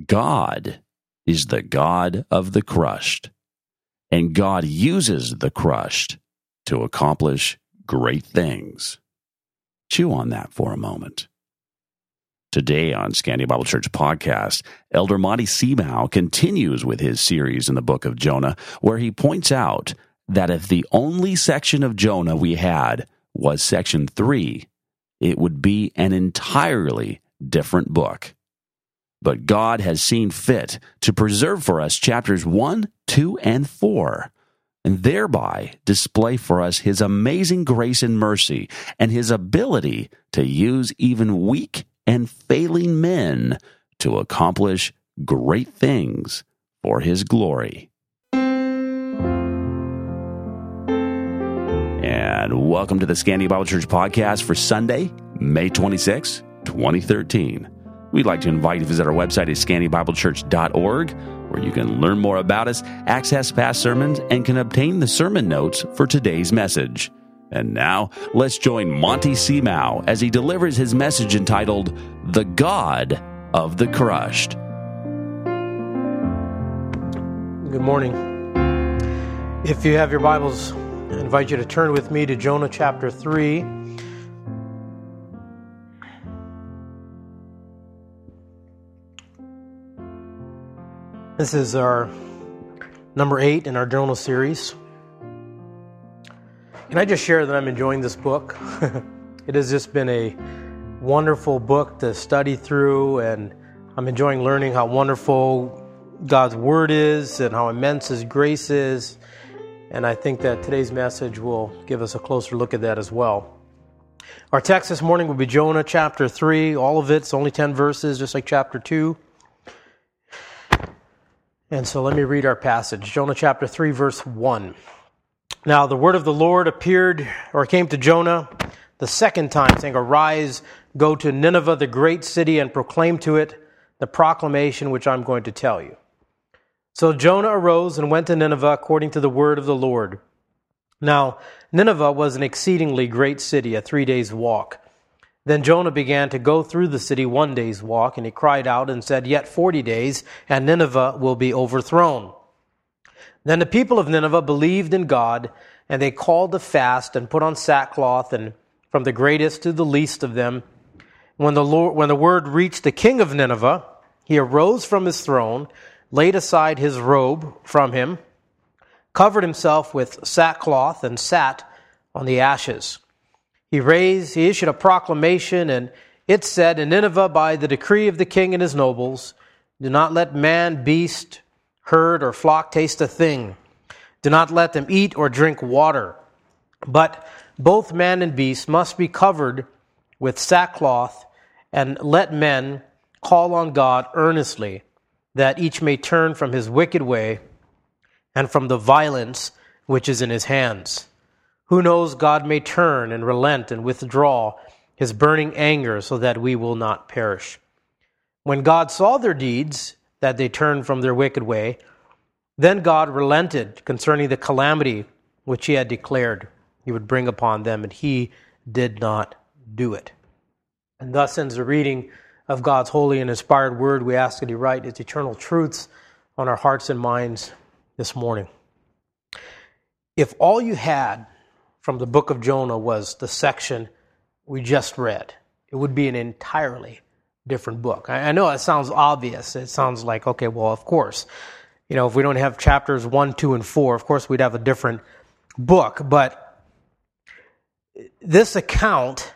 God is the God of the crushed, and God uses the crushed to accomplish great things. Chew on that for a moment. Today on Scandia Bible Church Podcast, Elder Monty Seamow continues with his series in the book of Jonah, where he points out that if the only section of Jonah we had was section 3, it would be an entirely different book. But God has seen fit to preserve for us chapters 1, 2, and 4, and thereby display for us His amazing grace and mercy and His ability to use even weak and failing men to accomplish great things for His glory. And welcome to the Scandia Bible Church Podcast for Sunday, May 26, 2013. We'd like to invite you to visit our website at scandiabiblechurch.org, where you can learn more about us, access past sermons, and can obtain the sermon notes for today's message. And now, let's join Monty Seamow as he delivers his message entitled, The God of the Crushed. Good morning. If you have your Bibles, I invite you to turn with me to Jonah chapter 3. This is our number 8 in our Jonah series. Can I just share that I'm enjoying this book? It has just been a wonderful book to study through, and I'm enjoying learning how wonderful God's Word is and how immense His grace is. And I think that today's message will give us a closer look at that as well. Our text this morning will be Jonah chapter 3. All of it's only 10 verses, just like chapter 2. And so let me read our passage. Jonah chapter 3, verse 1. Now the word of the Lord came to Jonah the second time, saying, Arise, go to Nineveh, the great city, and proclaim to it the proclamation which I'm going to tell you. So Jonah arose and went to Nineveh according to the word of the Lord. Now Nineveh was an exceedingly great city, a 3 days' walk. Then Jonah began to go through the city 1 day's walk, and he cried out and said, Yet 40 days, and Nineveh will be overthrown. Then the people of Nineveh believed in God, and they called a fast and put on sackcloth, and from the greatest to the least of them. When the word reached the king of Nineveh, he arose from his throne, laid aside his robe from him, covered himself with sackcloth, and sat on the ashes. He issued a proclamation, and it said, In Nineveh, by the decree of the king and his nobles, do not let man, beast, herd, or flock taste a thing. Do not let them eat or drink water. But both man and beast must be covered with sackcloth, and let men call on God earnestly, that each may turn from his wicked way and from the violence which is in his hands. Who knows, God may turn and relent and withdraw His burning anger so that we will not perish. When God saw their deeds, that they turned from their wicked way, then God relented concerning the calamity which He had declared He would bring upon them, and He did not do it. And thus ends the reading of God's holy and inspired word. We ask that He write His eternal truths on our hearts and minds this morning. If all you had from the book of Jonah was the section we just read, it would be an entirely different book. I know it sounds obvious. It sounds like, okay, well, of course, if we don't have chapters 1, 2, and 4, of course we'd have a different book. But this account,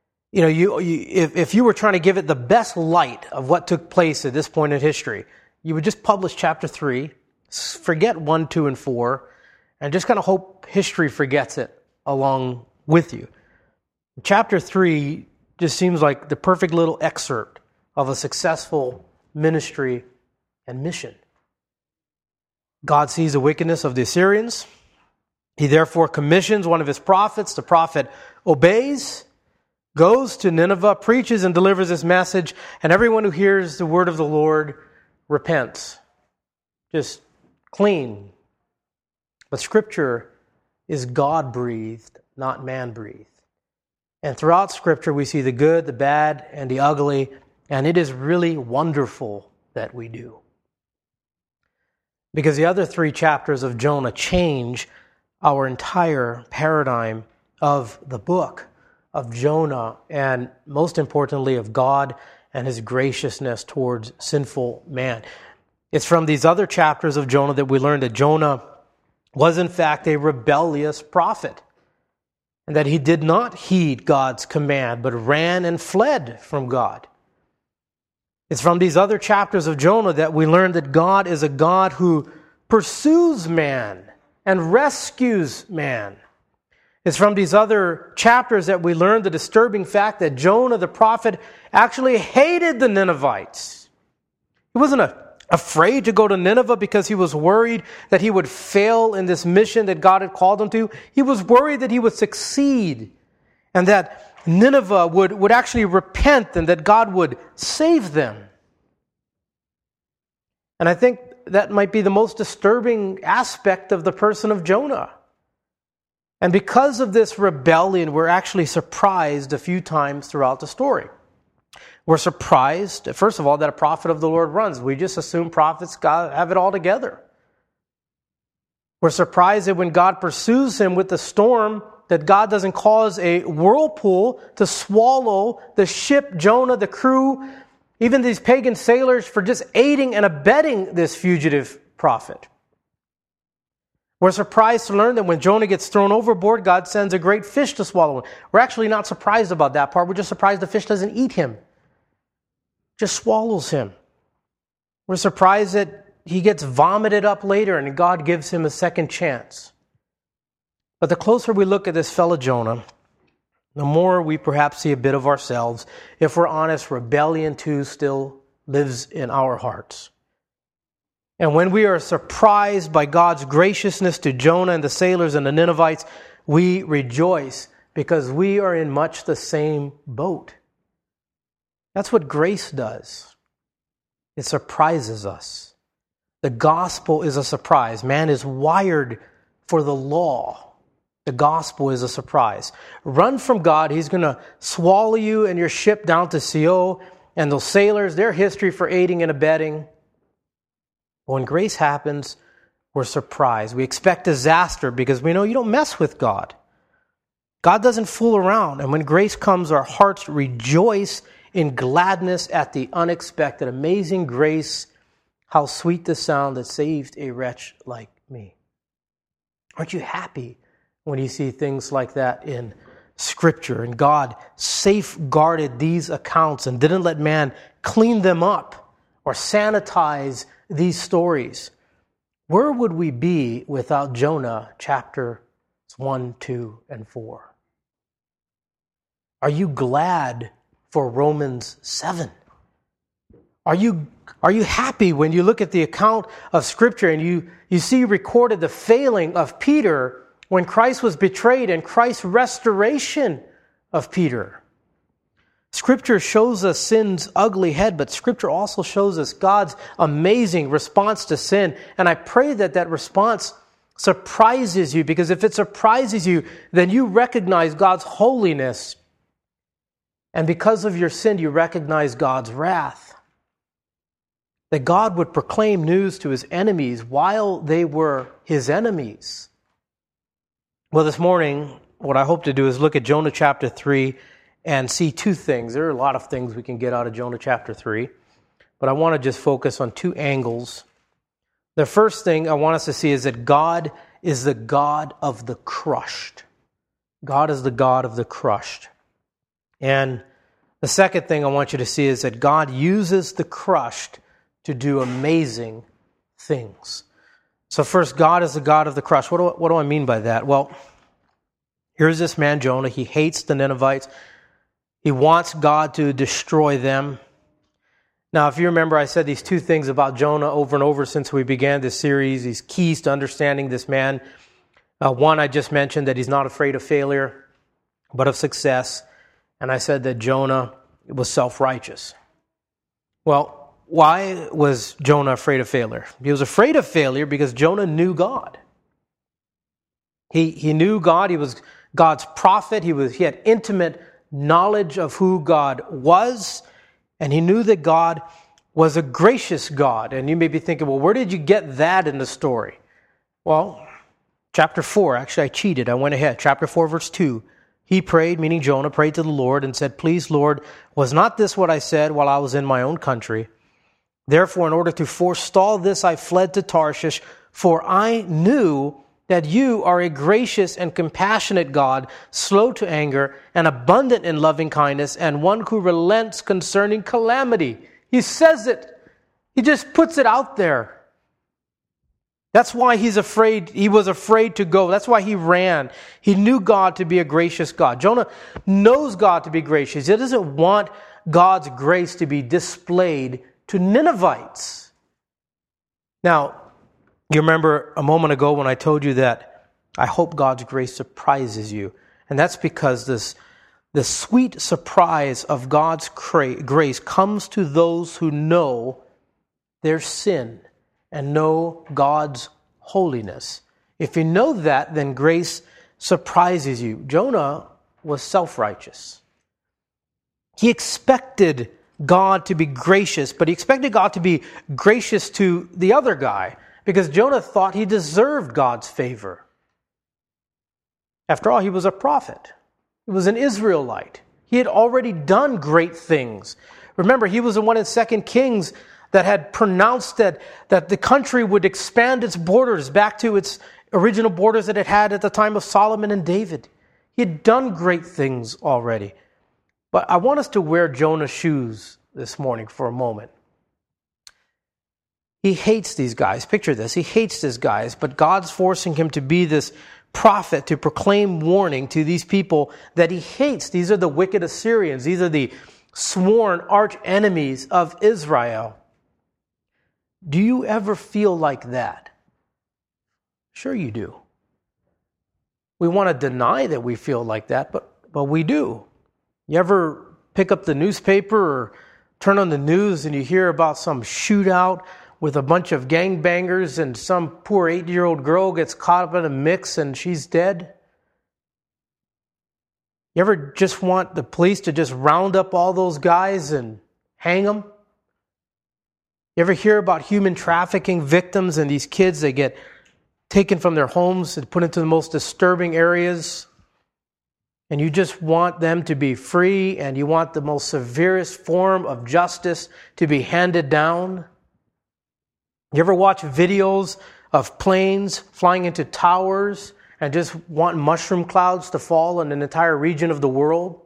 if you were trying to give it the best light of what took place at this point in history, you would just publish chapter 3, forget 1, 2, and 4, and just kind of hope history forgets it along with you. Chapter 3 just seems like the perfect little excerpt of a successful ministry and mission. God sees the wickedness of the Assyrians. He therefore commissions one of His prophets. The prophet obeys, goes to Nineveh, preaches and delivers His message, and everyone who hears the word of the Lord repents. Just clean. But Scripture is God-breathed, not man-breathed. And throughout Scripture, we see the good, the bad, and the ugly, and it is really wonderful that we do. Because the other 3 chapters of Jonah change our entire paradigm of the book of Jonah, and most importantly of God and His graciousness towards sinful man. It's from these other chapters of Jonah that we learn that Jonah was in fact a rebellious prophet, and that he did not heed God's command, but ran and fled from God. It's from these other chapters of Jonah that we learn that God is a God who pursues man and rescues man. It's from these other chapters that we learn the disturbing fact that Jonah the prophet actually hated the Ninevites. He wasn't afraid to go to Nineveh because he was worried that he would fail in this mission that God had called him to. He was worried that he would succeed and that Nineveh would actually repent and that God would save them. And I think that might be the most disturbing aspect of the person of Jonah. And because of this rebellion, we're actually surprised a few times throughout the story. We're surprised, first of all, that a prophet of the Lord runs. We just assume prophets have it all together. We're surprised that when God pursues him with the storm, that God doesn't cause a whirlpool to swallow the ship, Jonah, the crew, even these pagan sailors, for just aiding and abetting this fugitive prophet. We're surprised to learn that when Jonah gets thrown overboard, God sends a great fish to swallow him. We're actually not surprised about that part. We're just surprised the fish doesn't eat him. Just swallows him. We're surprised that he gets vomited up later and God gives him a second chance. But the closer we look at this fellow Jonah, the more we perhaps see a bit of ourselves. If we're honest, rebellion too still lives in our hearts. And when we are surprised by God's graciousness to Jonah and the sailors and the Ninevites, we rejoice because we are in much the same boat. That's what grace does. It surprises us. The gospel is a surprise. Man is wired for the law. The gospel is a surprise. Run from God. He's going to swallow you and your ship down to Sheol. And those sailors, their history for aiding and abetting. When grace happens, we're surprised. We expect disaster because we know you don't mess with God. God doesn't fool around. And when grace comes, our hearts rejoice in gladness at the unexpected. Amazing grace. How sweet the sound that saved a wretch like me. Aren't you happy when you see things like that in Scripture? And God safeguarded these accounts and didn't let man clean them up or sanitize these stories. Where would we be without Jonah chapters 1, 2, and 4? Are you glad for Romans 7? Are you happy when you look at the account of Scripture and you see recorded the failing of Peter when Christ was betrayed and Christ's restoration of Peter? Scripture shows us sin's ugly head, but Scripture also shows us God's amazing response to sin. And I pray that that response surprises you, because if it surprises you, then you recognize God's holiness. And because of your sin, you recognize God's wrath. That God would proclaim news to his enemies while they were his enemies. Well, this morning, what I hope to do is look at Jonah chapter 3 and see two things. There are a lot of things we can get out of Jonah chapter 3, but I want to just focus on two angles. The first thing I want us to see is that God is the God of the crushed. God is the God of the crushed. And the second thing I want you to see is that God uses the crushed to do amazing things. So first, God is the God of the crushed. What do I mean by that? Well, here's this man Jonah. He hates the Ninevites. He wants God to destroy them. Now, if you remember, I said these two things about Jonah over and over since we began this series, these keys to understanding this man. One, I just mentioned that he's not afraid of failure, but of success. And I said that Jonah was self-righteous. Well, why was Jonah afraid of failure? He was afraid of failure because Jonah knew God. He knew God. He was God's prophet. He had intimate knowledge of who God was, and he knew that God was a gracious God. And you may be thinking, well, where did you get that in the story? Well, chapter 4, actually I cheated. I went ahead. Chapter 4, verse 2. He prayed, meaning Jonah, prayed to the Lord and said, "Please, Lord, was not this what I said while I was in my own country? Therefore, in order to forestall this, I fled to Tarshish, for I knew that you are a gracious and compassionate God, slow to anger and abundant in loving kindness, and one who relents concerning calamity." He says it. He just puts it out there. That's why he's afraid. He was afraid to go. That's why he ran. He knew God to be a gracious God. Jonah knows God to be gracious. He doesn't want God's grace to be displayed to Ninevites. Now, you remember a moment ago when I told you that I hope God's grace surprises you. And that's because the sweet surprise of God's grace comes to those who know their sin and know God's holiness. If you know that, then grace surprises you. Jonah was self-righteous. He expected God to be gracious, but he expected God to be gracious to the other guy because Jonah thought he deserved God's favor. After all, he was a prophet. He was an Israelite. He had already done great things. Remember, he was the one in 2 Kings that had pronounced that the country would expand its borders back to its original borders that it had at the time of Solomon and David. He had done great things already. But I want us to wear Jonah's shoes this morning for a moment. He hates these guys. Picture this. He hates these guys, but God's forcing him to be this prophet to proclaim warning to these people that he hates. These are the wicked Assyrians. These are the sworn arch enemies of Israel. Do you ever feel like that? Sure you do. We want to deny that we feel like that, but we do. You ever pick up the newspaper or turn on the news and you hear about some shootout with a bunch of gangbangers and some poor 8-year-old girl gets caught up in a mix and she's dead? You ever just want the police to just round up all those guys and hang them? You ever hear about human trafficking victims and these kids that get taken from their homes and put into the most disturbing areas? And you just want them to be free and you want the most severest form of justice to be handed down? You ever watch videos of planes flying into towers and just want mushroom clouds to fall on an entire region of the world?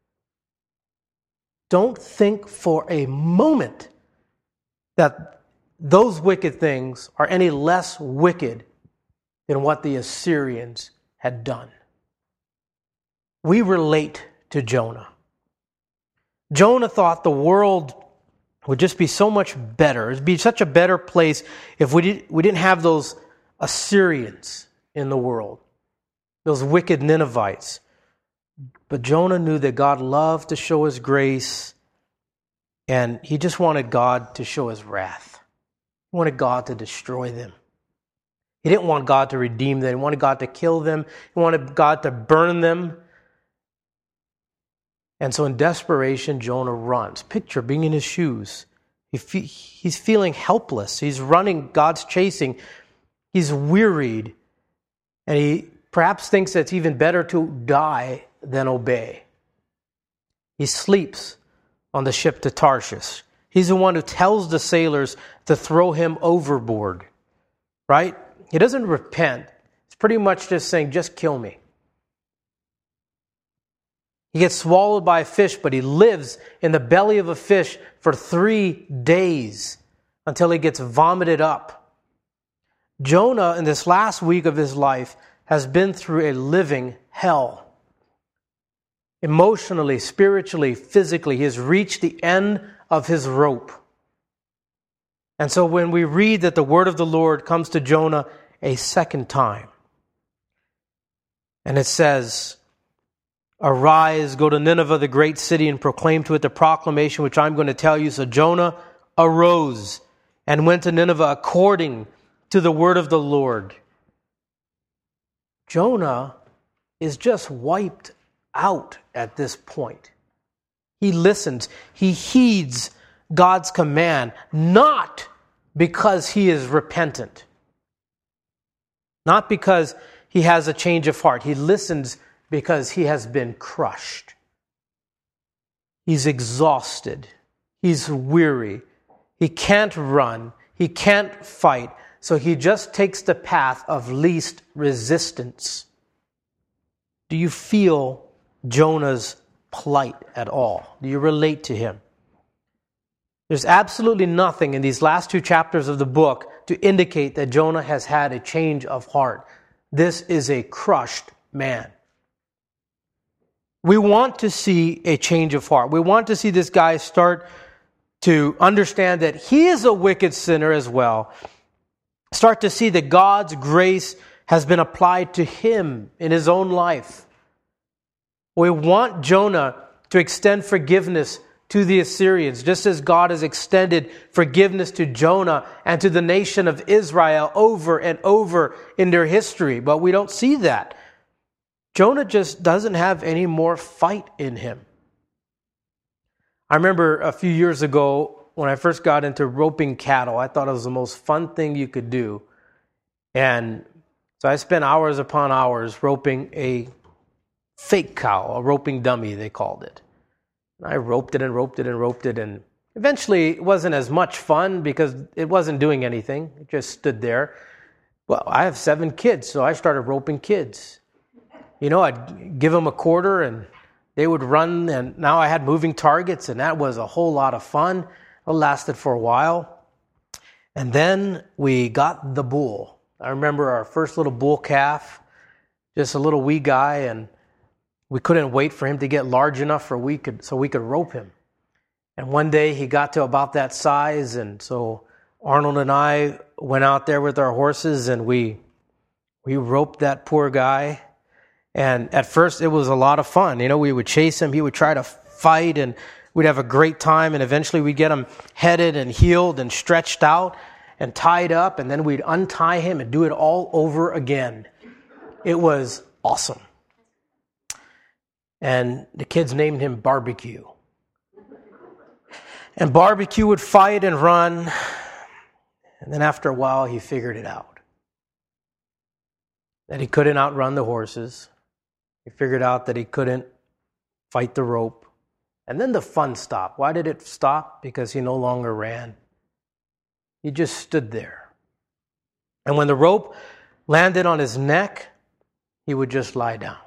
Don't think for a moment that those wicked things are any less wicked than what the Assyrians had done. We relate to Jonah. Jonah thought the world would just be so much better. It would be such a better place if we didn't have those Assyrians in the world, those wicked Ninevites. But Jonah knew that God loved to show his grace, and he just wanted God to show his wrath. He wanted God to destroy them. He didn't want God to redeem them. He wanted God to kill them. He wanted God to burn them. And so in desperation, Jonah runs. Picture being in his shoes. He's feeling helpless. He's running. God's chasing. He's wearied. And he perhaps thinks that it's even better to die than obey. He sleeps on the ship to Tarshish. He's the one who tells the sailors to throw him overboard. Right? He doesn't repent. It's pretty much just saying, just kill me. He gets swallowed by a fish, but he lives in the belly of a fish for 3 days until he gets vomited up. Jonah, in this last week of his life, has been through a living hell. Emotionally, spiritually, physically, he has reached the end of his rope. And so when we read that the word of the Lord comes to Jonah a second time, and it says, "Arise, go to Nineveh, the great city, and proclaim to it the proclamation which I'm going to tell you." So Jonah arose and went to Nineveh according to the word of the Lord. Jonah is just wiped out at this point. He listens. He heeds God's command, not because he is repentant, not because he has a change of heart. He listens because he has been crushed. He's exhausted. He's weary. He can't run. He can't fight. So he just takes the path of least resistance. Do you feel Jonah's plight at all? Do you relate to him? There's absolutely nothing in these last 2 chapters of the book to indicate that Jonah has had a change of heart. This is a crushed man. We want to see a change of heart. We want to see this guy start to understand that he is a wicked sinner as well. Start to see that God's grace has been applied to him in his own life. We want Jonah to extend forgiveness to the Assyrians, just as God has extended forgiveness to Jonah and to the nation of Israel over and over in their history. But we don't see that. Jonah just doesn't have any more fight in him. I remember a few years ago when I first got into roping cattle, I thought it was the most fun thing you could do. And so I spent hours upon hours roping a fake cow, a roping dummy, they called it. And I roped it and roped it and roped it. And eventually it wasn't as much fun because it wasn't doing anything. It just stood there. Well, I have 7 kids, so I started roping kids. You know, I'd give them a quarter and they would run, and now I had moving targets, and that was a whole lot of fun. It lasted for a while. And then we got the bull. I remember our first little bull calf, just a little wee guy, and we couldn't wait for him to get large enough so we could rope him. And one day he got to about that size, and so Arnold and I went out there with our horses, and we roped that poor guy. And at first it was a lot of fun. You know, we would chase him, he would try to fight, and we'd have a great time, and eventually we'd get him headed and healed and stretched out and tied up, and then we'd untie him and do it all over again. It was awesome. And the kids named him Barbecue. And Barbecue would fight and run, and then after a while he figured it out. That he couldn't outrun the horses. He figured out that he couldn't fight the rope. And then the fun stopped. Why did it stop? Because he no longer ran. He just stood there. And when the rope landed on his neck, he would just lie down.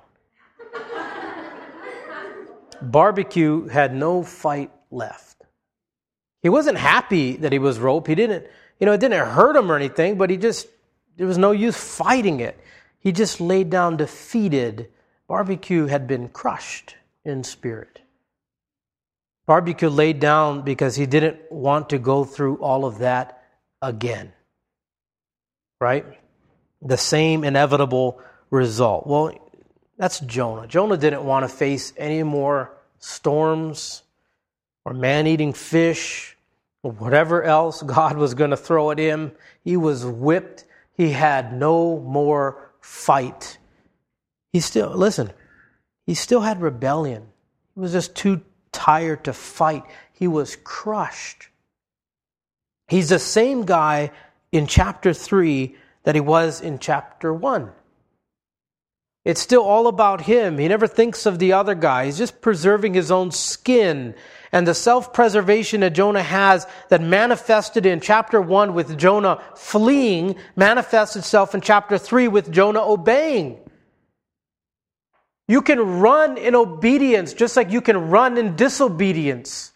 Barbecue had no fight left. He wasn't happy that he was roped. He didn't, it didn't hurt him or anything, but there was no use fighting it. He just laid down defeated. Barbecue had been crushed in spirit. Barbecue laid down because he didn't want to go through all of that again. Right? The same inevitable result. Well, that's Jonah. Jonah didn't want to face any more storms or man-eating fish or whatever else God was going to throw at him. He was whipped. He had no more fight. He still had rebellion. He was just too tired to fight. He was crushed. He's the same guy in chapter 3 that he was in chapter 1. It's still all about him. He never thinks of the other guy. He's just preserving his own skin. And the self-preservation that Jonah has that manifested in chapter 1 with Jonah fleeing manifests itself in chapter 3 with Jonah obeying. You can run in obedience just like you can run in disobedience.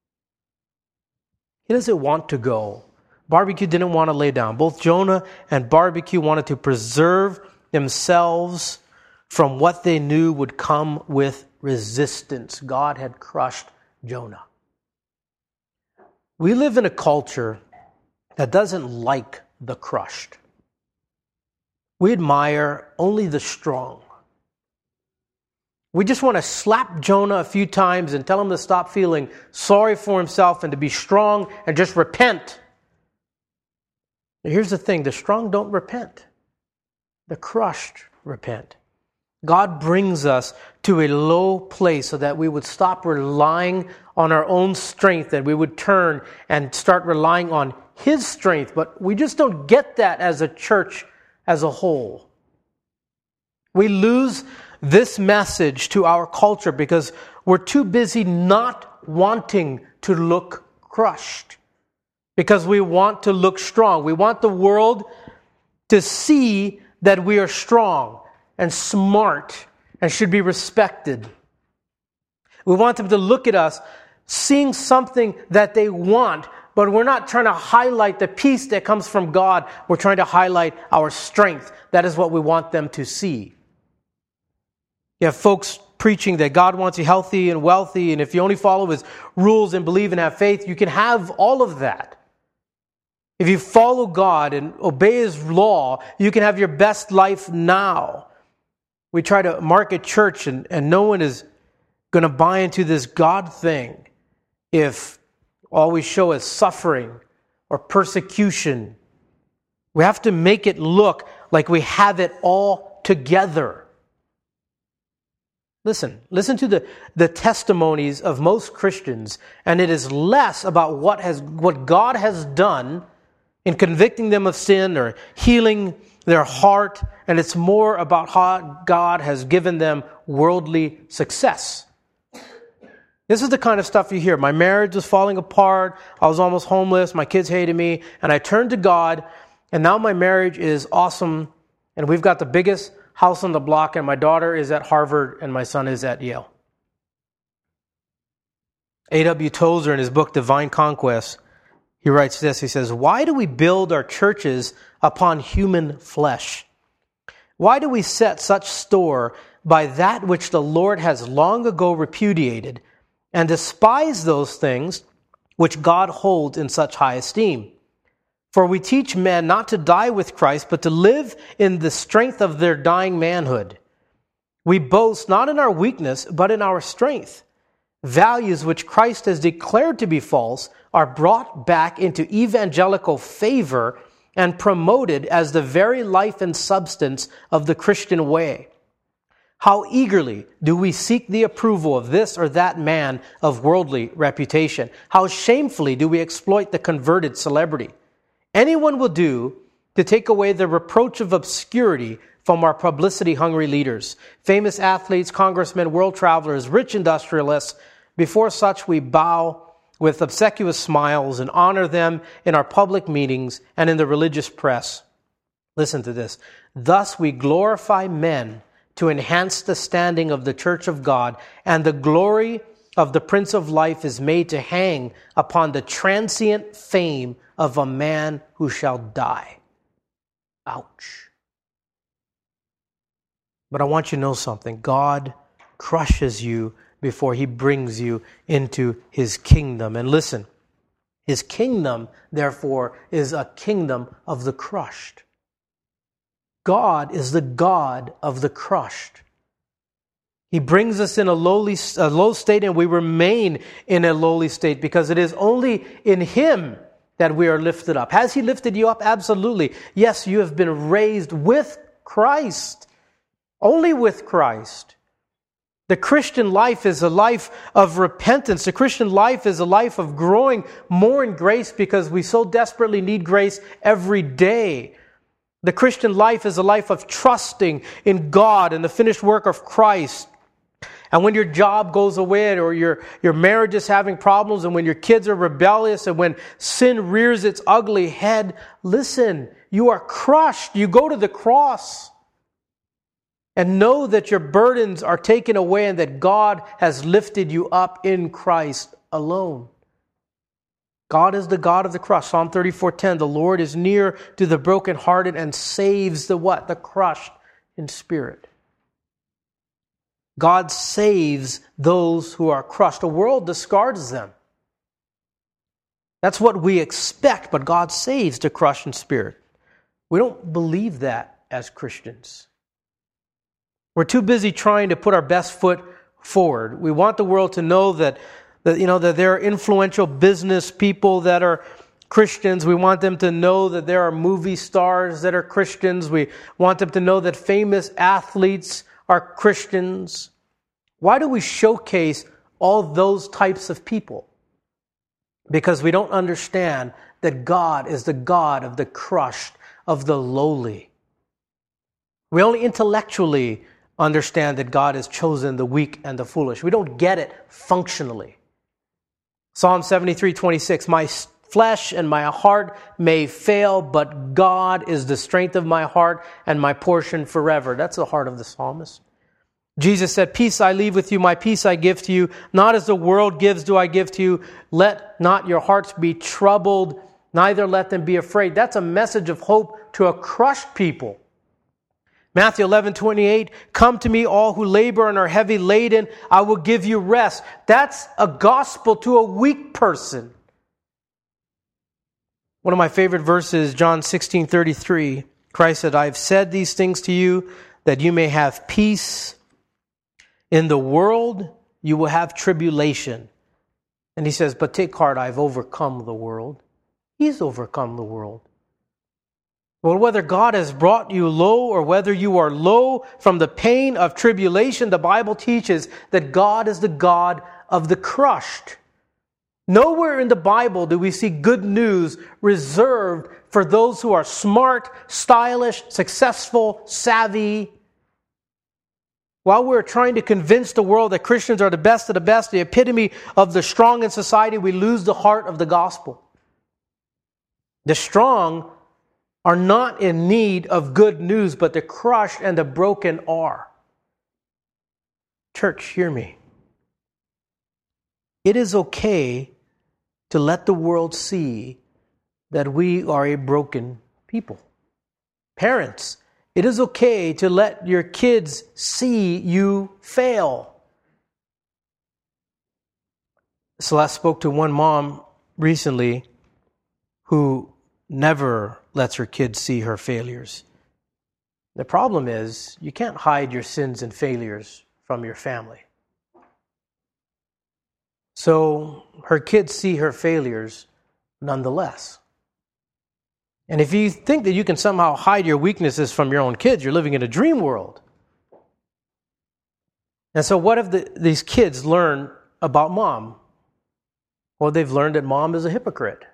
He doesn't want to go. Barbecue didn't want to lay down. Both Jonah and Barbecue wanted to preserve themselves from what they knew would come with resistance. God had crushed Jonah. We live in a culture that doesn't like the crushed. We admire only the strong. We just want to slap Jonah a few times and tell him to stop feeling sorry for himself and to be strong and just repent. Now, here's the thing, the strong don't repent. The crushed repent. God brings us to a low place so that we would stop relying on our own strength, that we would turn and start relying on His strength. But we just don't get that as a church as a whole. We lose this message to our culture because we're too busy not wanting to look crushed. Because we want to look strong. We want the world to see that we are strong and smart and should be respected. We want them to look at us seeing something that they want, but we're not trying to highlight the peace that comes from God. We're trying to highlight our strength. That is what we want them to see. You have folks preaching that God wants you healthy and wealthy, and if you only follow His rules and believe and have faith, you can have all of that. If you follow God and obey His law, you can have your best life now. We try to market church and no one is going to buy into this God thing if all we show is suffering or persecution. We have to make it look like we have it all together. Listen to the testimonies of most Christians, and it is less about what God has done in convicting them of sin or healing their heart, and it's more about how God has given them worldly success. This is the kind of stuff you hear. My marriage was falling apart. I was almost homeless. My kids hated me. And I turned to God, and now my marriage is awesome, and we've got the biggest house on the block, and my daughter is at Harvard, and my son is at Yale. A.W. Tozer, in his book, Divine Conquest, he writes this. He says, "Why do we build our churches upon human flesh? Why do we set such store by that which the Lord has long ago repudiated, and despise those things which God holds in such high esteem? For we teach men not to die with Christ, but to live in the strength of their dying manhood. We boast not in our weakness, but in our strength. Values which Christ has declared to be false are brought back into evangelical favor and promoted as the very life and substance of the Christian way. How eagerly do we seek the approval of this or that man of worldly reputation? How shamefully do we exploit the converted celebrity? Anyone will do to take away the reproach of obscurity from our publicity-hungry leaders, famous athletes, congressmen, world travelers, rich industrialists. Before such we bow with obsequious smiles and honor them in our public meetings and in the religious press." Listen to this. "Thus we glorify men to enhance the standing of the church of God, and the glory of the Prince of Life is made to hang upon the transient fame of a man who shall die." Ouch. But I want you to know something. God crushes you before He brings you into His kingdom. And listen, His kingdom, therefore, is a kingdom of the crushed. God is the God of the crushed. He brings us in a low state, and we remain in a lowly state because it is only in Him that we are lifted up. Has He lifted you up? Absolutely. Yes, you have been raised with Christ. Only with Christ. The Christian life is a life of repentance. The Christian life is a life of growing more in grace because we so desperately need grace every day. The Christian life is a life of trusting in God and the finished work of Christ. And when your job goes away, or your marriage is having problems, and when your kids are rebellious, and when sin rears its ugly head, listen, you are crushed. You go to the cross and know that your burdens are taken away and that God has lifted you up in Christ alone. God is the God of the crushed. Psalm 34:10, "The Lord is near to the brokenhearted and saves the what? The crushed in spirit." God saves those who are crushed. The world discards them. That's what we expect, but God saves the crushed in spirit. We don't believe that as Christians. We're too busy trying to put our best foot forward. We want the world to know that there are influential business people that are Christians. We want them to know that there are movie stars that are Christians. We want them to know that famous athletes are Christians? Why do we showcase all those types of people? Because we don't understand that God is the God of the crushed, of the lowly. We only intellectually understand that God has chosen the weak and the foolish. We don't get it functionally. Psalm 73:26, my flesh and my heart may fail, but God is the strength of my heart and my portion forever. That's the heart of the psalmist. Jesus said, peace I leave with you, my peace I give to you. Not as the world gives do I give to you. Let not your hearts be troubled, neither let them be afraid. That's a message of hope to a crushed people. Matthew 11:28, come to me all who labor and are heavy laden, I will give you rest. That's a gospel to a weak person. One of my favorite verses, John 16:33, Christ said, I have said these things to you that you may have peace. In the world, you will have tribulation. And he says, but take heart, I've overcome the world. He's overcome the world. Well, whether God has brought you low or whether you are low from the pain of tribulation, the Bible teaches that God is the God of the crushed. Nowhere in the Bible do we see good news reserved for those who are smart, stylish, successful, savvy. While we're trying to convince the world that Christians are the best of the best, the epitome of the strong in society, we lose the heart of the gospel. The strong are not in need of good news, but the crushed and the broken are. Church, hear me. It is okay to let the world see that we are a broken people. Parents, it is okay to let your kids see you fail. Celeste spoke to one mom recently who never lets her kids see her failures. The problem is, you can't hide your sins and failures from your family. So her kids see her failures nonetheless. And if you think that you can somehow hide your weaknesses from your own kids, you're living in a dream world. And so what have these kids learned about mom? Well, they've learned that mom is a hypocrite.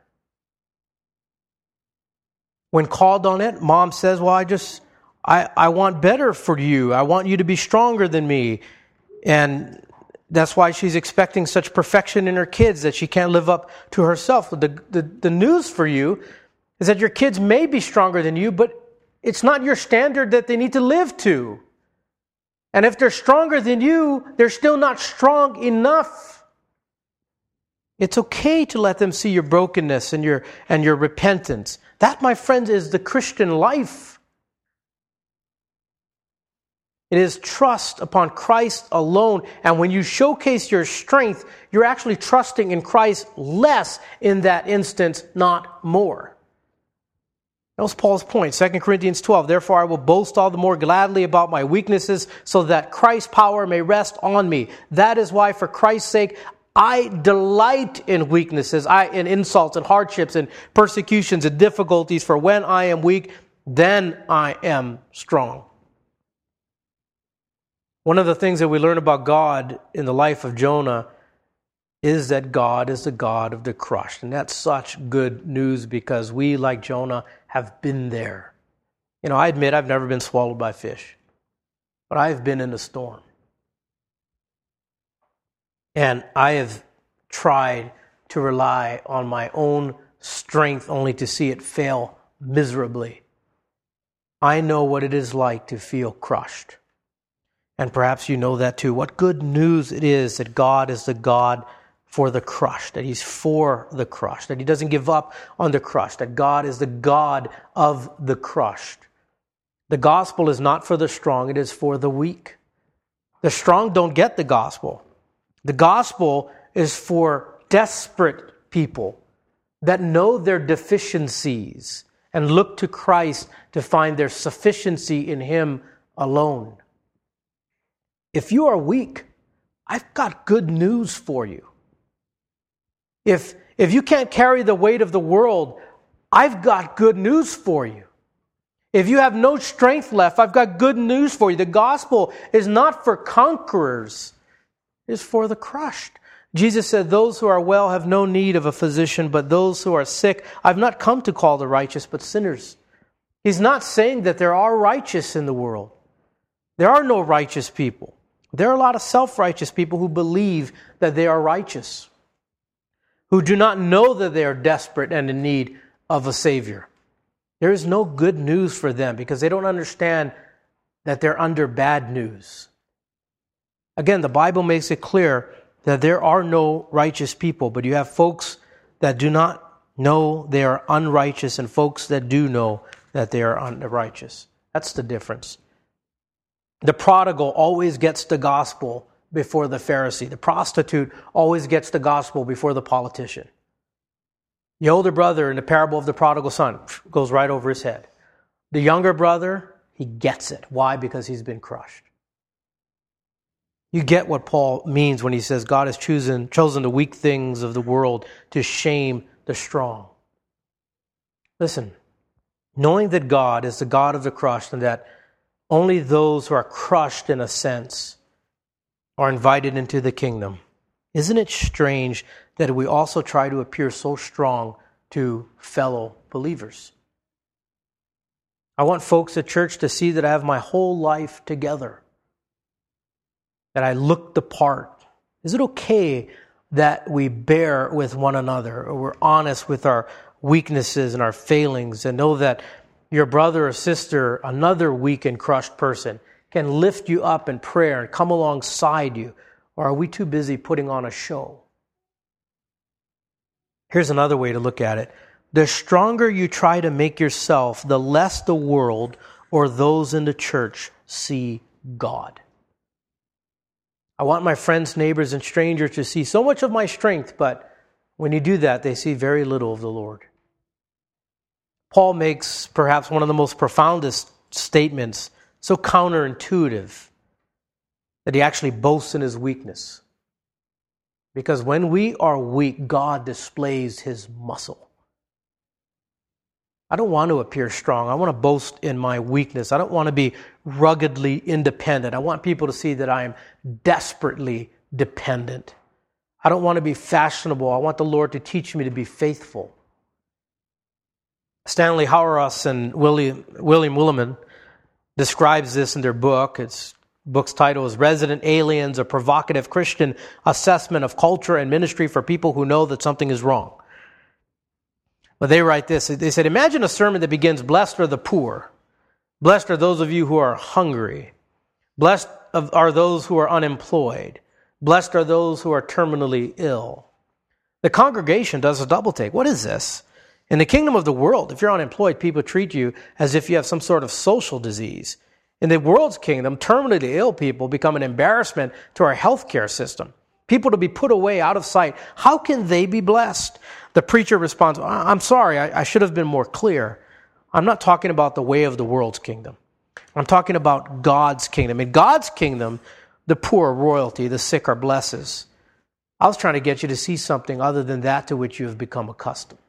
When called on it, mom says, well, I want better for you. I want you to be stronger than me. And that's why she's expecting such perfection in her kids that she can't live up to herself. The news for you is that your kids may be stronger than you, but it's not your standard that they need to live to. And if they're stronger than you, they're still not strong enough. It's okay to let them see your brokenness and your repentance. That, my friends, is the Christian life. It is trust upon Christ alone. And when you showcase your strength, you're actually trusting in Christ less in that instance, not more. That was Paul's point, 2 Corinthians 12. Therefore, I will boast all the more gladly about my weaknesses so that Christ's power may rest on me. That is why, for Christ's sake, I delight in weaknesses, in insults and hardships and persecutions and difficulties. For when I am weak, then I am strong. One of the things that we learn about God in the life of Jonah is that God is the God of the crushed. And that's such good news because we, like Jonah, have been there. You know, I admit I've never been swallowed by fish, but I've been in a storm. And I have tried to rely on my own strength only to see it fail miserably. I know what it is like to feel crushed. And perhaps you know that too. What good news it is that God is the God for the crushed, that He's for the crushed, that He doesn't give up on the crushed, that God is the God of the crushed. The gospel is not for the strong, it is for the weak. The strong don't get the gospel. The gospel is for desperate people that know their deficiencies and look to Christ to find their sufficiency in Him alone. If you are weak, I've got good news for you. If you can't carry the weight of the world, I've got good news for you. If you have no strength left, I've got good news for you. The gospel is not for conquerors, it's for the crushed. Jesus said, those who are well have no need of a physician, but those who are sick, I've not come to call the righteous, but sinners. He's not saying that there are righteous in the world. There are no righteous people. There are a lot of self-righteous people who believe that they are righteous, who do not know that they are desperate and in need of a Savior. There is no good news for them because they don't understand that they're under bad news. Again, the Bible makes it clear that there are no righteous people, but you have folks that do not know they are unrighteous and folks that do know that they are unrighteous. That's the difference. The prodigal always gets the gospel before the Pharisee. The prostitute always gets the gospel before the politician. The older brother in the parable of the prodigal son goes right over his head. The younger brother, he gets it. Why? Because he's been crushed. You get what Paul means when he says God has chosen the weak things of the world to shame the strong. Listen, knowing that God is the God of the crushed and that only those who are crushed in a sense are invited into the kingdom, isn't it strange that we also try to appear so strong to fellow believers? I want folks at church to see that I have my whole life together, that I look the part. Is it okay that we bear with one another, or we're honest with our weaknesses and our failings, and know that your brother or sister, another weak and crushed person, can lift you up in prayer and come alongside you? Or are we too busy putting on a show? Here's another way to look at it. The stronger you try to make yourself, the less the world or those in the church see God. I want my friends, neighbors, and strangers to see so much of my strength, but when you do that, they see very little of the Lord. Paul makes perhaps one of the most profoundest statements, so counterintuitive, that he actually boasts in his weakness. Because when we are weak, God displays his muscle. I don't want to appear strong. I want to boast in my weakness. I don't want to be ruggedly independent. I want people to see that I am desperately dependent. I don't want to be fashionable. I want the Lord to teach me to be faithful. Stanley Hauerwas and William Willimon describes this in their book. Its book's title is Resident Aliens, a Provocative Christian Assessment of Culture and Ministry for People Who Know That Something is Wrong. But they write this. They said, imagine a sermon that begins, blessed are the poor. Blessed are those of you who are hungry. Blessed are those who are unemployed. Blessed are those who are terminally ill. The congregation does a double take. What is this? In the kingdom of the world, if you're unemployed, people treat you as if you have some sort of social disease. In the world's kingdom, terminally ill people become an embarrassment to our healthcare system. People to be put away out of sight. How can they be blessed? The preacher responds, I'm sorry, I should have been more clear. I'm not talking about the way of the world's kingdom. I'm talking about God's kingdom. In God's kingdom, the poor are royalty, the sick are blesses. I was trying to get you to see something other than that to which you have become accustomed.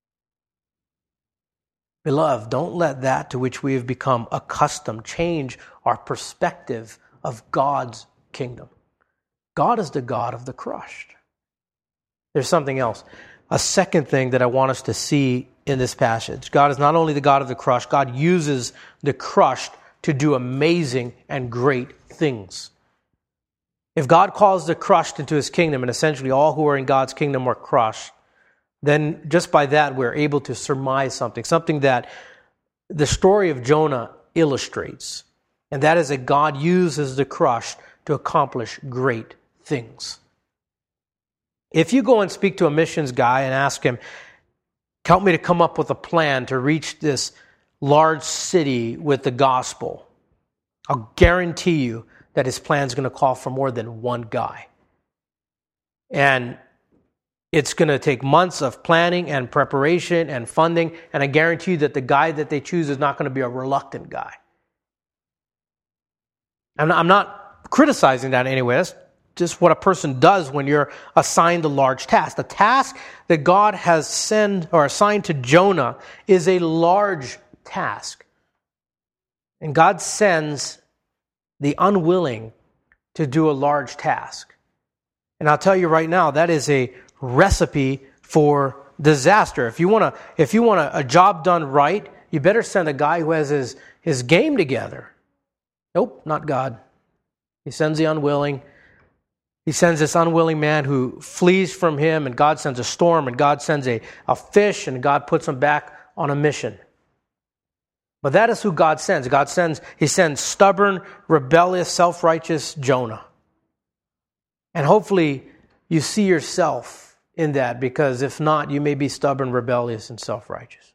Beloved, don't let that to which we have become accustomed change our perspective of God's kingdom. God is the God of the crushed. There's something else. A second thing that I want us to see in this passage. God is not only the God of the crushed, God uses the crushed to do amazing and great things. If God calls the crushed into his kingdom, and essentially all who are in God's kingdom are crushed, then just by that we're able to surmise something that the story of Jonah illustrates. And that is that God uses the crushed to accomplish great things. If you go and speak to a missions guy and ask him, help me to come up with a plan to reach this large city with the gospel, I'll guarantee you that his plan is going to call for more than one guy. And it's going to take months of planning and preparation and funding, and I guarantee you that the guy that they choose is not going to be a reluctant guy. I'm not criticizing that anyway. That's just what a person does when you're assigned a large task. The task that God has assigned to Jonah is a large task. And God sends the unwilling to do a large task. And I'll tell you right now, that is a recipe for disaster. If you want a job done right, you better send a guy who has his game together. Nope, not God. He sends the unwilling. He sends this unwilling man who flees from him, and God sends a storm, and God sends a fish, and God puts him back on a mission. But that is who God sends. He sends stubborn, rebellious, self-righteous Jonah. And hopefully you see yourself in that, because if not, you may be stubborn, rebellious, and self-righteous.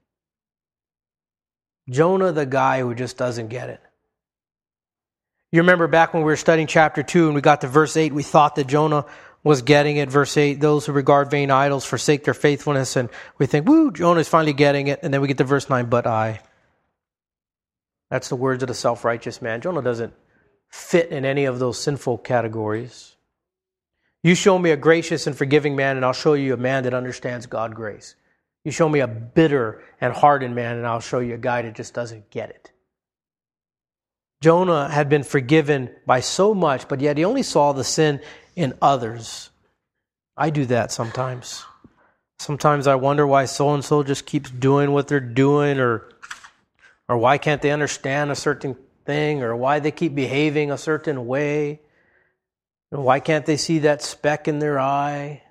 Jonah, the guy who just doesn't get it. You remember back when we were studying chapter 2 and we got to verse 8, we thought that Jonah was getting it. Verse 8, those who regard vain idols forsake their faithfulness. And we think, woo, Jonah's finally getting it. And then we get to verse 9, but I. That's the words of the self-righteous man. Jonah doesn't fit in any of those sinful categories. You show me a gracious and forgiving man, and I'll show you a man that understands God's grace. You show me a bitter and hardened man, and I'll show you a guy that just doesn't get it. Jonah had been forgiven by so much, but yet he only saw the sin in others. I do that sometimes. Sometimes I wonder why so-and-so just keeps doing what they're doing, or why can't they understand a certain thing, or why they keep behaving a certain way. Why can't they see that speck in their eye?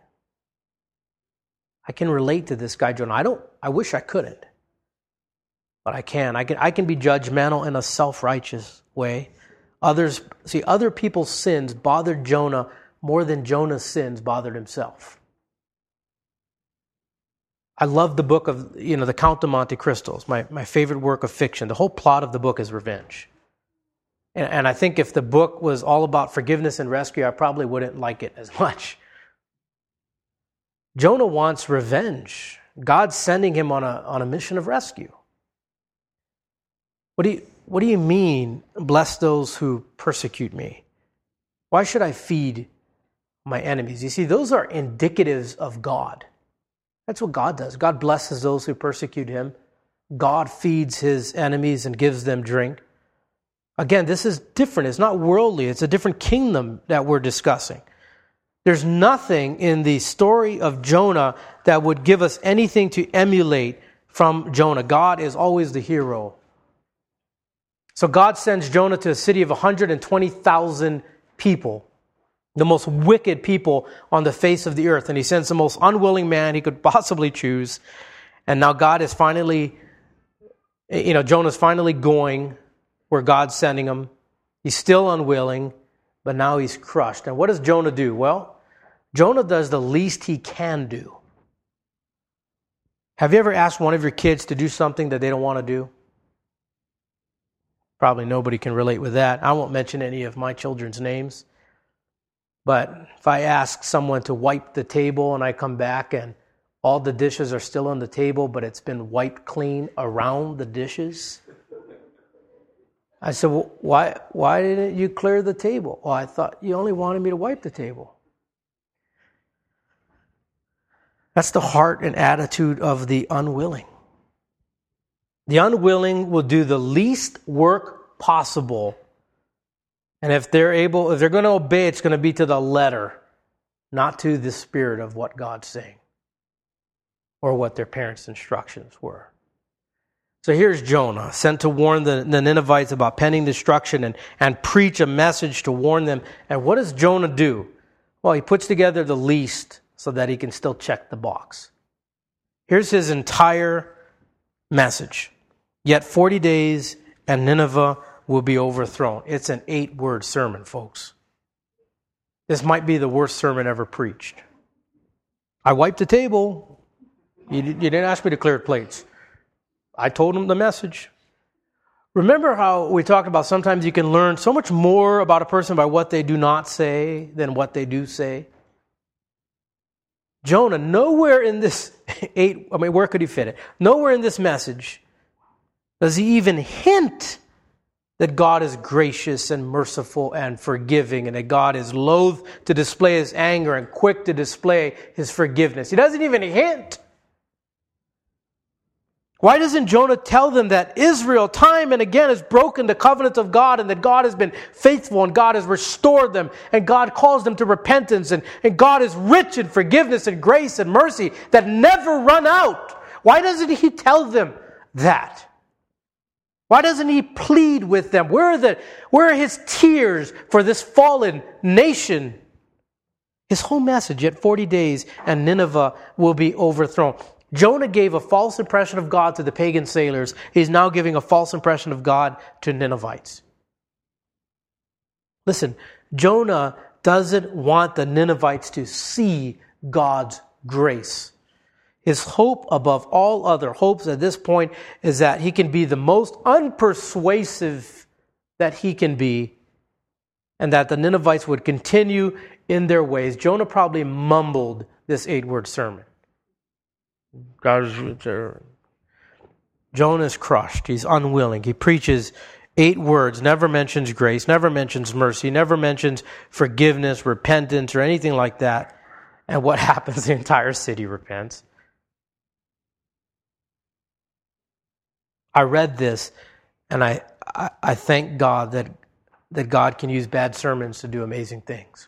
I can relate to this guy, Jonah. I wish I couldn't. But I can. I can be judgmental in a self-righteous way. Other people's sins bothered Jonah more than Jonah's sins bothered himself. I love the book of, the Count of Monte Cristo. It's my favorite work of fiction. The whole plot of the book is revenge. And I think if the book was all about forgiveness and rescue, I probably wouldn't like it as much. Jonah wants revenge. God's sending him on a mission of rescue. What do you mean, bless those who persecute me? Why should I feed my enemies? You see, those are indicatives of God. That's what God does. God blesses those who persecute him. God feeds his enemies and gives them drink. Again, this is different. It's not worldly. It's a different kingdom that we're discussing. There's nothing in the story of Jonah that would give us anything to emulate from Jonah. God is always the hero. So God sends Jonah to a city of 120,000 people, the most wicked people on the face of the earth. And he sends the most unwilling man he could possibly choose. And now God is finally, Jonah's finally going where God's sending him. He's still unwilling, but now he's crushed. And what does Jonah do? Well, Jonah does the least he can do. Have you ever asked one of your kids to do something that they don't want to do? Probably nobody can relate with that. I won't mention any of my children's names. But if I ask someone to wipe the table and I come back and all the dishes are still on the table, but it's been wiped clean around the dishes, I said, well, why didn't you clear the table? Well, I thought you only wanted me to wipe the table. That's the heart and attitude of the unwilling. The unwilling will do the least work possible. And if they're going to obey, it's going to be to the letter, not to the spirit of what God's saying or what their parents' instructions were. So here's Jonah, sent to warn the Ninevites about pending destruction and preach a message to warn them. And what does Jonah do? Well, he puts together the least so that he can still check the box. Here's his entire message. Yet 40 days and Nineveh will be overthrown. It's an 8-word sermon, folks. This might be the worst sermon ever preached. I wiped the table. You didn't ask me to clear plates. I told him the message. Remember how we talked about sometimes you can learn so much more about a person by what they do not say than what they do say? Jonah, nowhere in this where could he fit it? Nowhere in this message does he even hint that God is gracious and merciful and forgiving, and that God is loath to display his anger and quick to display his forgiveness. He doesn't even hint. Why doesn't Jonah tell them that Israel time and again has broken the covenant of God and that God has been faithful and God has restored them and God calls them to repentance and God is rich in forgiveness and grace and mercy that never run out? Why doesn't he tell them that? Why doesn't he plead with them? Where are his tears for this fallen nation? His whole message, yet 40 days and Nineveh will be overthrown. Jonah gave a false impression of God to the pagan sailors. He's now giving a false impression of God to Ninevites. Listen, Jonah doesn't want the Ninevites to see God's grace. His hope above all other hopes at this point is that he can be the most unpersuasive that he can be, and that the Ninevites would continue in their ways. Jonah probably mumbled this 8-word sermon. Jonah is crushed. He's unwilling. He preaches 8 words, never mentions grace, never mentions mercy, never mentions forgiveness, repentance, or anything like that. And what happens? The entire city repents. I read this, and I thank God that God can use bad sermons to do amazing things.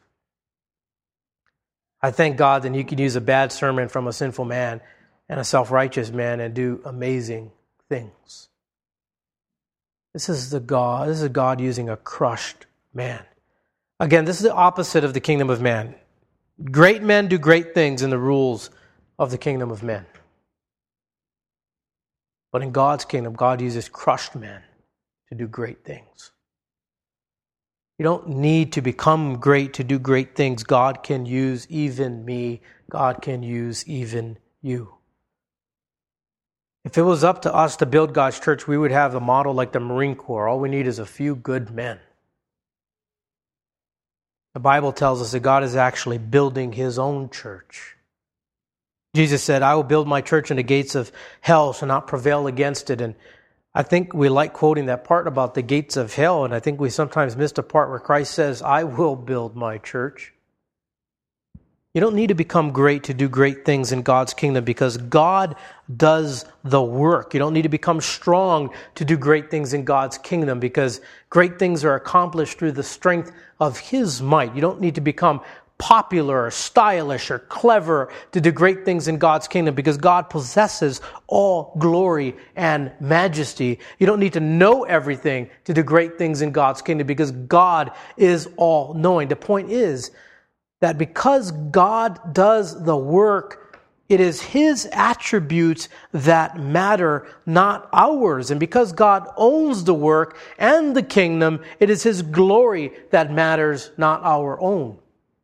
I thank God that He can use a bad sermon from a sinful man and a self-righteous man and do amazing things. This is God using a crushed man. Again, this is the opposite of the kingdom of man. Great men do great things in the rules of the kingdom of men. But in God's kingdom, God uses crushed men to do great things. You don't need to become great to do great things. God can use even me. God can use even you. If it was up to us to build God's church, we would have a model like the Marine Corps. All we need is a few good men. The Bible tells us that God is actually building His own church. Jesus said, I will build my church and the gates of hell shall not prevail against it. And I think we like quoting that part about the gates of hell, and I think we sometimes miss the part where Christ says, I will build my church. You don't need to become great to do great things in God's kingdom because God does the work. You don't need to become strong to do great things in God's kingdom because great things are accomplished through the strength of His might. You don't need to become popular or stylish or clever to do great things in God's kingdom because God possesses all glory and majesty. You don't need to know everything to do great things in God's kingdom because God is all-knowing. The point is that because God does the work, it is His attributes that matter, not ours. And because God owns the work and the kingdom, it is His glory that matters, not our own.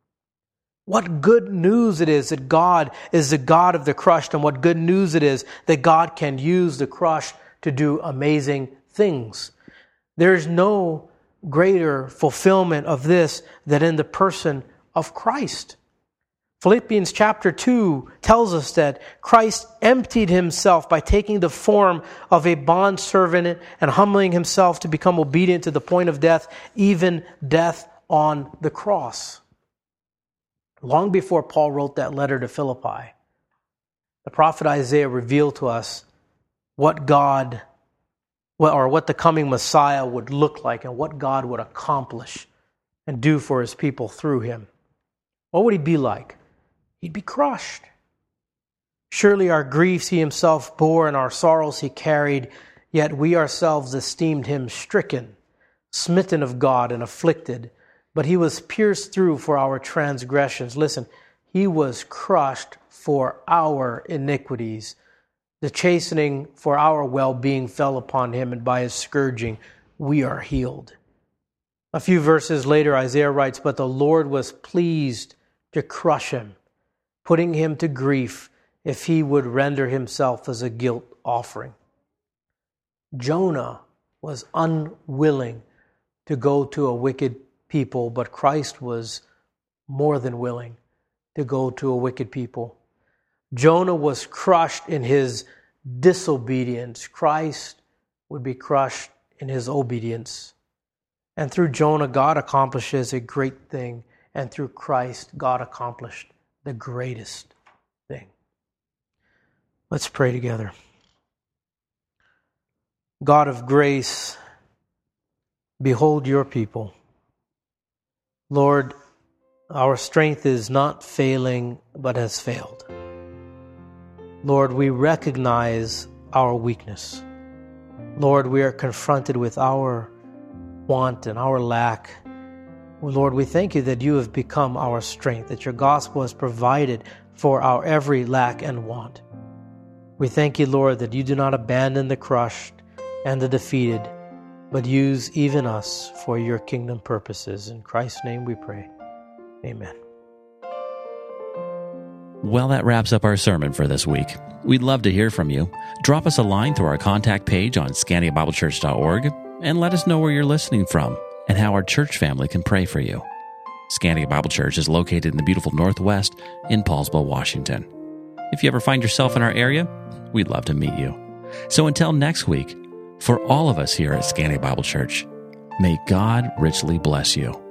What good news it is that God is the God of the crushed, and what good news it is that God can use the crushed to do amazing things. There is no greater fulfillment of this than in the person of Christ. Philippians chapter 2 tells us that Christ emptied Himself by taking the form of a bondservant and humbling Himself to become obedient to the point of death, even death on the cross. Long before Paul wrote that letter to Philippi, the prophet Isaiah revealed to us what the coming Messiah would look like and what God would accomplish and do for His people through Him. What would He be like? He'd be crushed. Surely our griefs He Himself bore and our sorrows He carried, yet we ourselves esteemed Him stricken, smitten of God and afflicted. But He was pierced through for our transgressions. Listen, He was crushed for our iniquities. The chastening for our well-being fell upon Him, and by His scourging we are healed. A few verses later, Isaiah writes, but the Lord was pleased to crush Him, putting Him to grief if He would render Himself as a guilt offering. Jonah was unwilling to go to a wicked people, but Christ was more than willing to go to a wicked people. Jonah was crushed in his disobedience. Christ would be crushed in His obedience. And through Jonah, God accomplishes a great thing. And through Christ, God accomplished the greatest thing. Let's pray together. God of grace, behold your people. Lord, our strength is not failing, but has failed. Lord, we recognize our weakness. Lord, we are confronted with our want and our lack. Lord, we thank you that you have become our strength, that your gospel has provided for our every lack and want. We thank you, Lord, that you do not abandon the crushed and the defeated, but use even us for your kingdom purposes. In Christ's name we pray. Amen. Well, that wraps up our sermon for this week. We'd love to hear from you. Drop us a line through our contact page on ScandiaBibleChurch.org and let us know where you're listening from and how our church family can pray for you. Scandia Bible Church is located in the beautiful Northwest in Paulsville, Washington. If you ever find yourself in our area, we'd love to meet you. So until next week, for all of us here at Scandia Bible Church, may God richly bless you.